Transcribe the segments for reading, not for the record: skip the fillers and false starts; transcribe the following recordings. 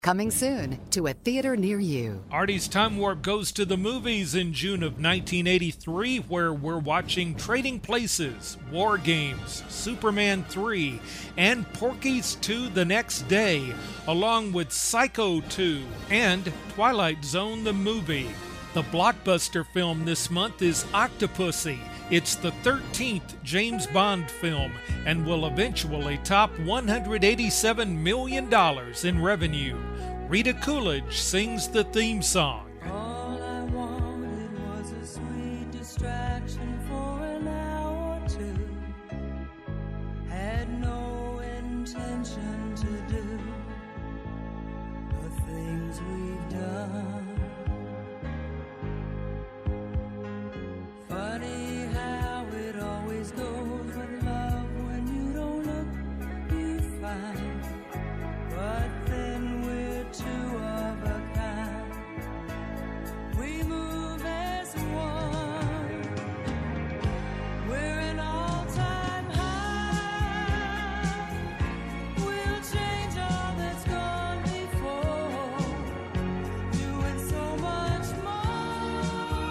Coming soon to a theater near you. Artie's Time Warp goes to the movies in June of 1983, where we're watching Trading Places, War Games, Superman 3, and Porky's 2 the next day, along with Psycho 2 and Twilight Zone the movie. The blockbuster film this month is Octopussy. It's the 13th James Bond film and will eventually top $187 million in revenue. Rita Coolidge sings the theme song. All I wanted was a sweet distraction for an hour or two. Had no intention to do the things we've done. Funny how it always goes with love. When you don't look, you find. But then we're two of a kind. We move as one. We're an all-time high. We'll change all that's gone before, doing so much more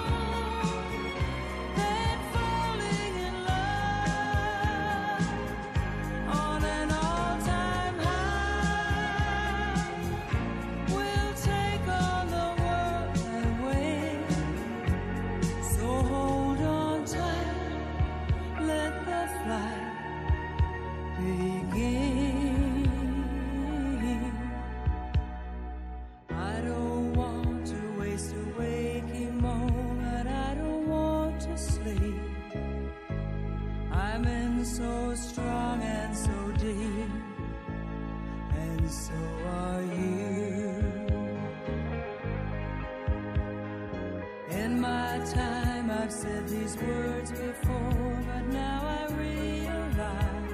than falling in love. On an all-time high, we'll take on the world and win. So hold on tight, let the flight begin. I don't want to waste a waking moment. I don't want to sleep. I'm in so strong and so deep, and so are you. In my time I've said these words before, but now I realize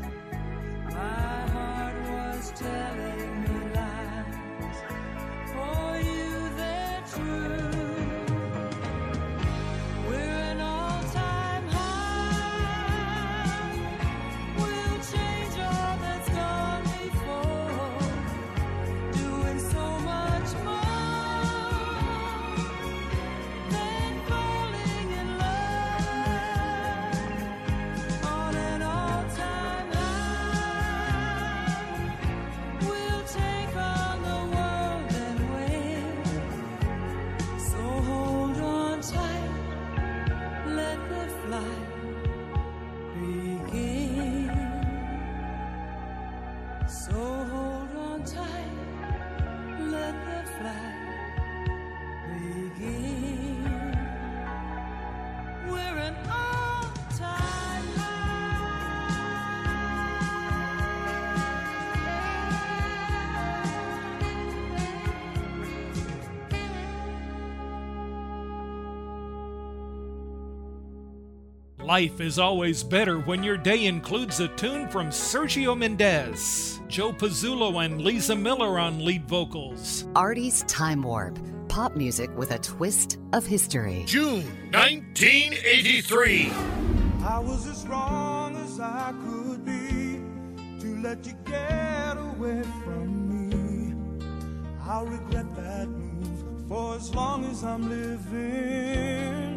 my heart was telling me lies. For you they're true. We're an all-time high. We'll change all that's gone before, doing so much more than falling in love. On an all-time high, we'll take on the world and win. So hold on tight, let the flight begin. So hold on tight, let the flight begin. We're an all-time Life is always better when your day includes a tune from Sergio Mendes, Joe Pizzullo and Lisa Miller on lead vocals. Artie's Time Warp. Pop music with a twist of history. June 1983. I was as wrong as I could be to let you get away from me. I'll regret that move for as long as I'm living.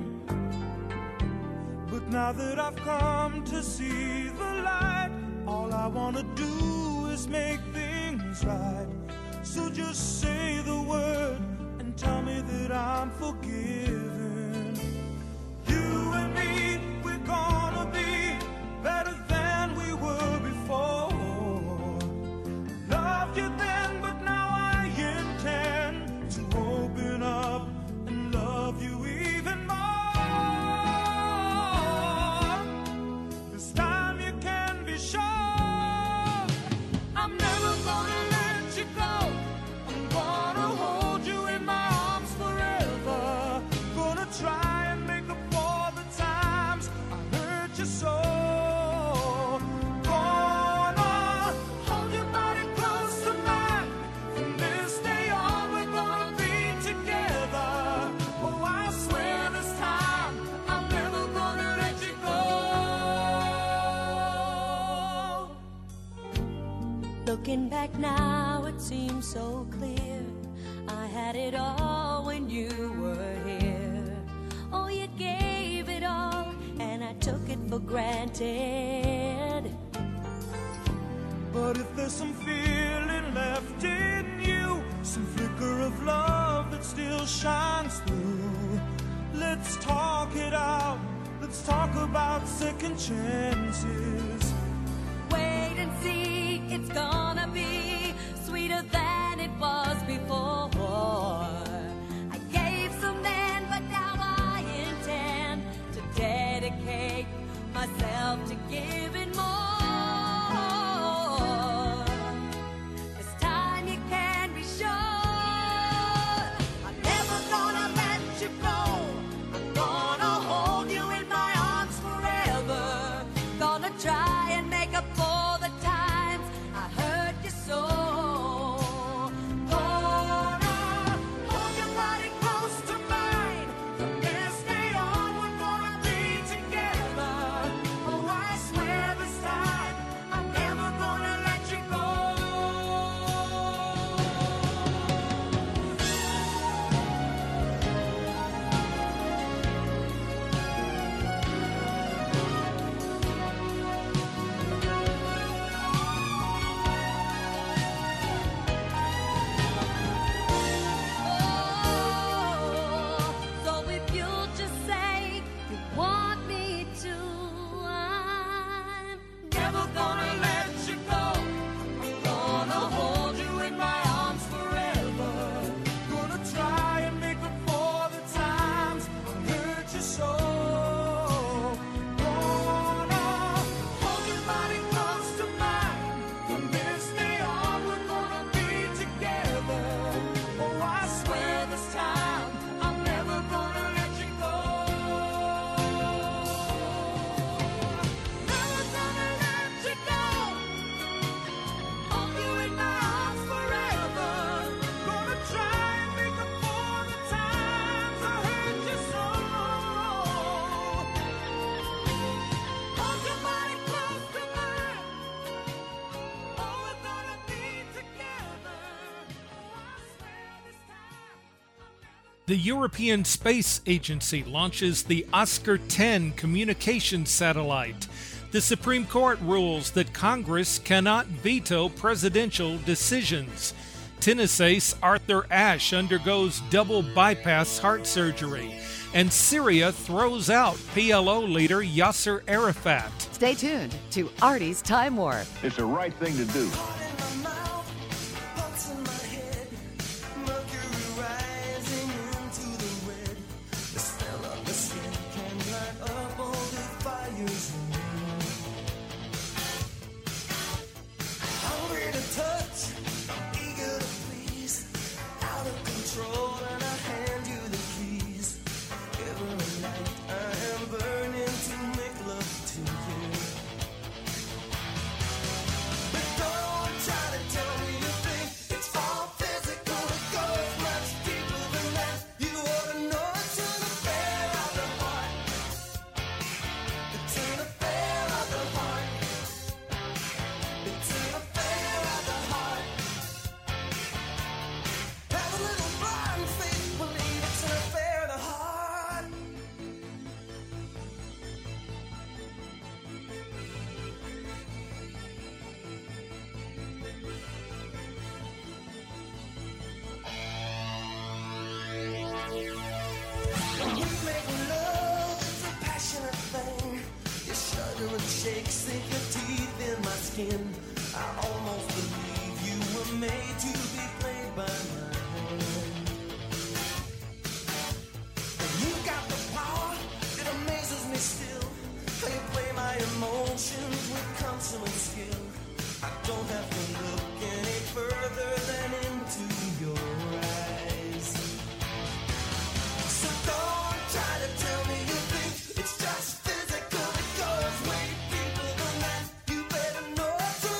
But now that I've come to see the light, all I want to do is make things right. So just say the word and tell me that I'm forgiven. You and me, we're gonna be better than we were before. Loved you then, but now I intend to open up and love you even more. This time you can be sure I'm never gonna let you go. I'm gonna hold you in my arms forever. Gonna Looking back now, it seems so clear. I had it all when you were here. Oh, you gave it all, and I took it for granted. But if there's some feeling left in you, some flicker of love that still shines through, let's talk it out. Let's talk about second chances. Wait and see, it's gonna be sweeter than it was before. I gave some then, but now I intend to dedicate myself to giving more. This time you can be sure I'm never gonna let you go. I'm gonna hold you in my arms forever. Gonna try and make up for the times I hurt you so. Gonna hold your body close to mine. From this day on, we're gonna be together. Oh, I swear this time I'm never gonna let you go. So if you'll just say you want me to, I'm never gonna let you go. I'm gonna hold you in my arms forever. Gonna try and make up for the times I hurt you so. Gonna hold your body close to mine. From this day on, we're gonna be together. Oh, I swear this time I'm never gonna let you go. Never gonna let you go. Hold you in my arms forever. Gonna try and make up for the times I hurt you so. Hold your body close to mine. Oh, we're gonna be together. Oh, I swear this time I'm never. The European Space Agency launches the Oscar 10 communications satellite. The Supreme Court rules that Congress cannot veto presidential decisions. Tennis ace Arthur Ashe undergoes double bypass heart surgery. And Syria throws out PLO leader Yasser Arafat. Stay tuned to Artie's Time Warp. It's the right thing to do. Shakes in your teeth in my skin. I almost believe you were made to be played by my hand. You got the power, it amazes me still. How you play my emotions with consummate skill. I don't have to look any further than into your eyes. So don't try to tell me you think it's just physical. It goes way deeper than that. You better know it's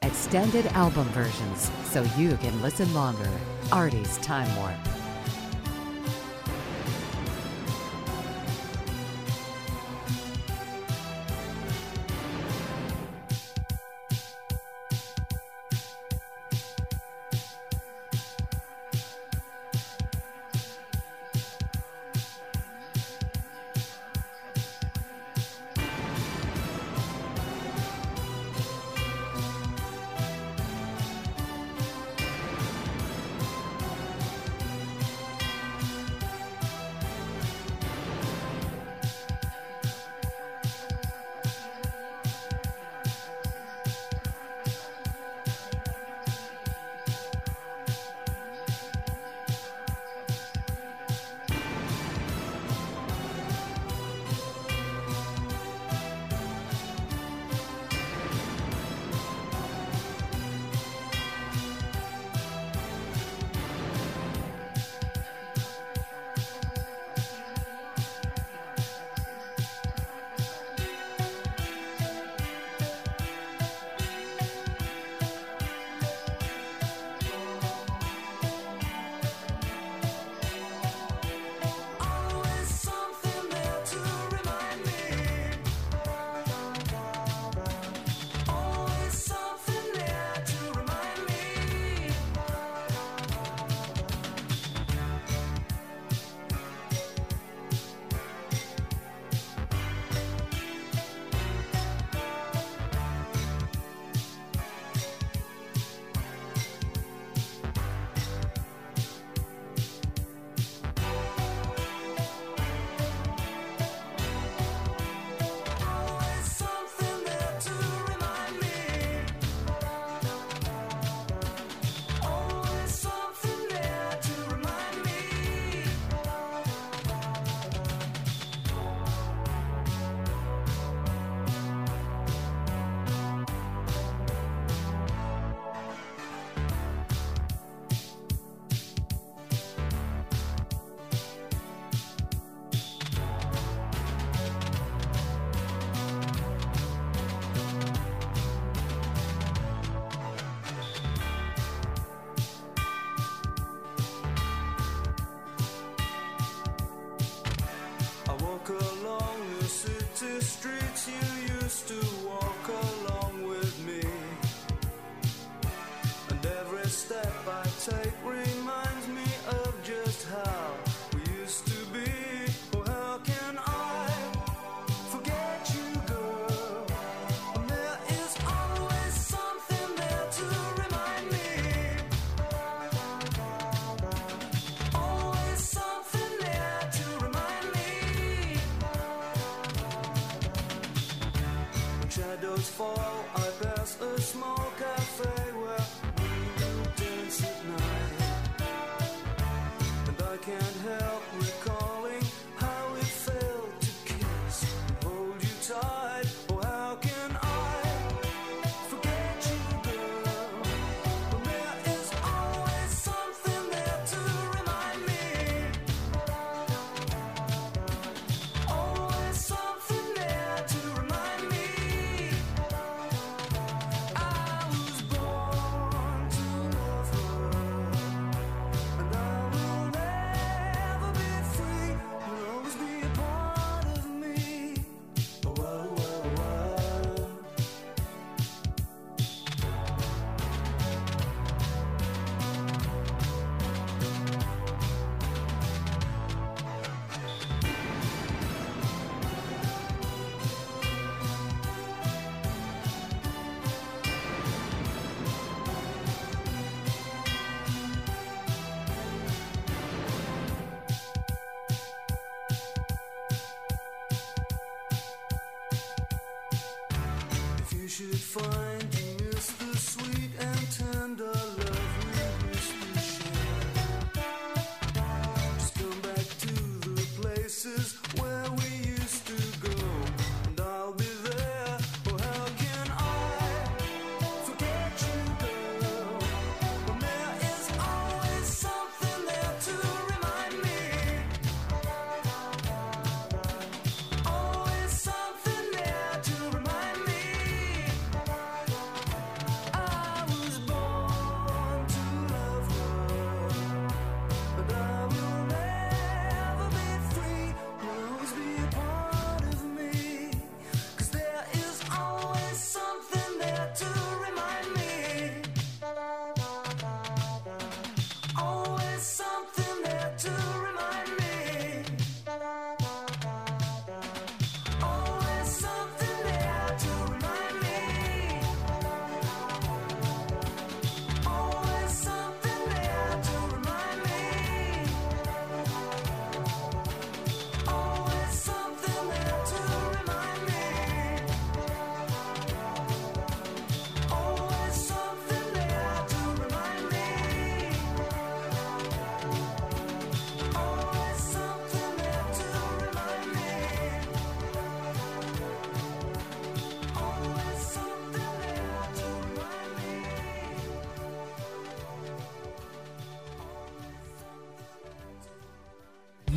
extended album versions so you can listen longer. Artie's Time Warp.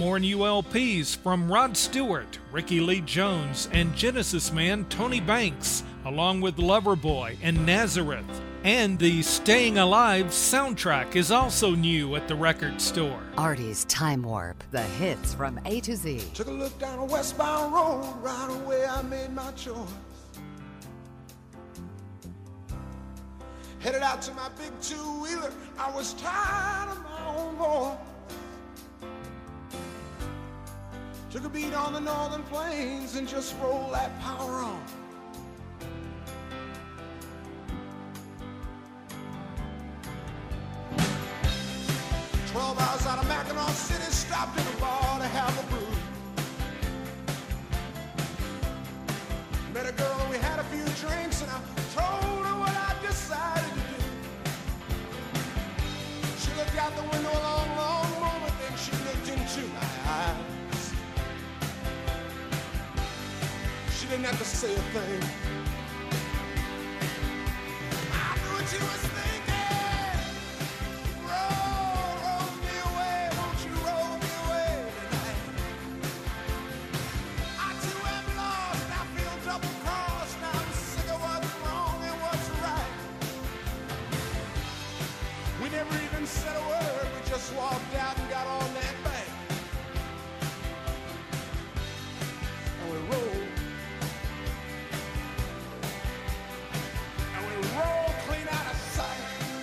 More new LPs from Rod Stewart, Ricky Lee Jones, and Genesis man Tony Banks, along with Loverboy and Nazareth. And the Staying Alive soundtrack is also new at the record store. Artie's Time Warp, the hits from A to Z. Took a look down a westbound road, right away I made my choice. Headed out to my big two-wheeler, I was tired of my own voice. Took a beat on the northern plains and just rolled that power on. Hours out of Mackinac City, stopped in a bar to have a brew. Met a girl and we had a few drinks, and I told her what I decided to do. She looked out the window a long, long moment, then she looked into my eyes. She didn't have to say a thing. I knew what she was thinking. Said a word, we just walked out and got on that bank. And we rolled. And we rolled clean out of sight.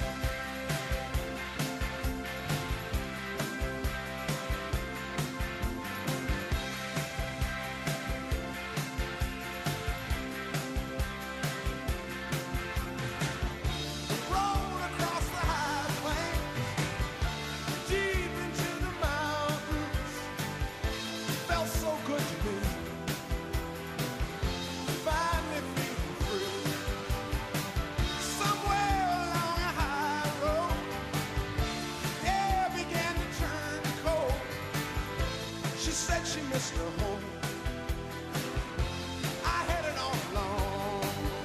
She missed her home. I had it all along.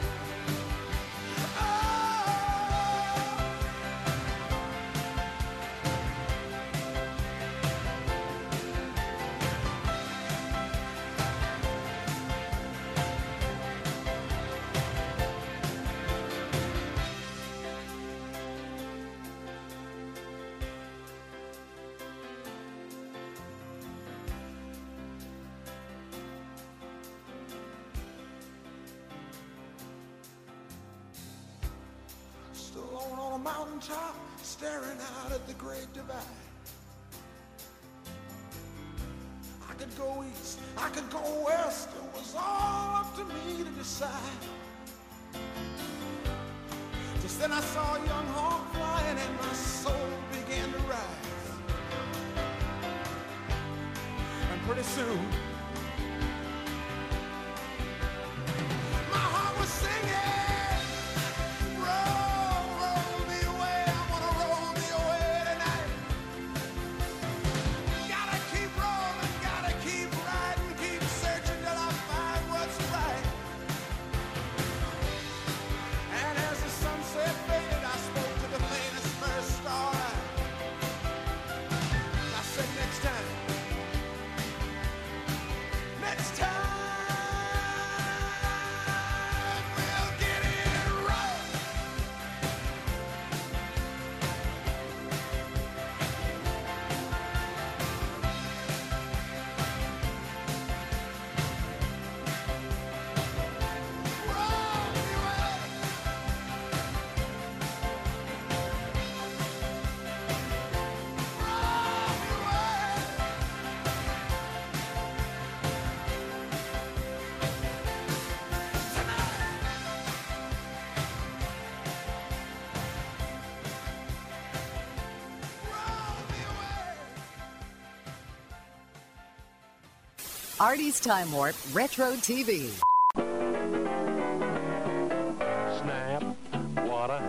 Alone on a mountaintop, staring out at the Great Divide. I could go east, I could go west, it was all up to me to decide. Just then I saw a young hawk flying and my soul began to rise. And pretty soon, my heart was singing. Artie's Time Warp Retro TV. Snap, what a happy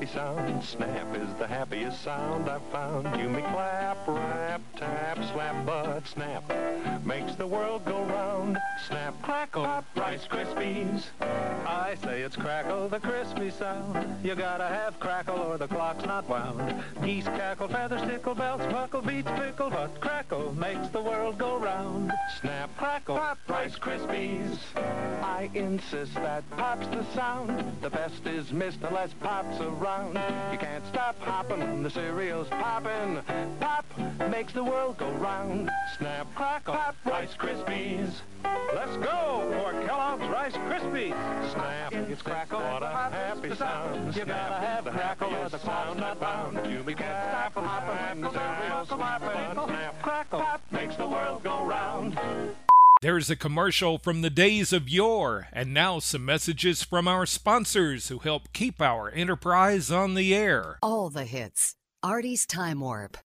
happy sound. Snap is the happiest sound I've found. You may clap, rap, tap, slap, but snap makes the world go round. Snap, crackle, pop, Rice Krispies. I say it's crackle, the crispy sound. You gotta have crackle or the clock's not wound. Geese cackle, feathers tickle, bells buckle, beats pickle, but crackle makes the world go round. Snap, crackle, pop, Rice Krispies. I insist that pop's the sound. The best is missed unless pop's around. You can't stop hopping, the cereal's popping. Pop makes the world go round. Snap, crackle, pop, Rice Krispies. Let's go for Kellogg's Rice Krispies. Snap, it's crackle, what a happy sound. You gotta have crackle or the clock's not bound. You can't stop hopping, the cereal's popping. Snap, crackle, pop makes the world go round. There's a commercial from the days of yore, and now some messages from our sponsors who help keep our enterprise on the air. All the hits. Artie's Time Warp.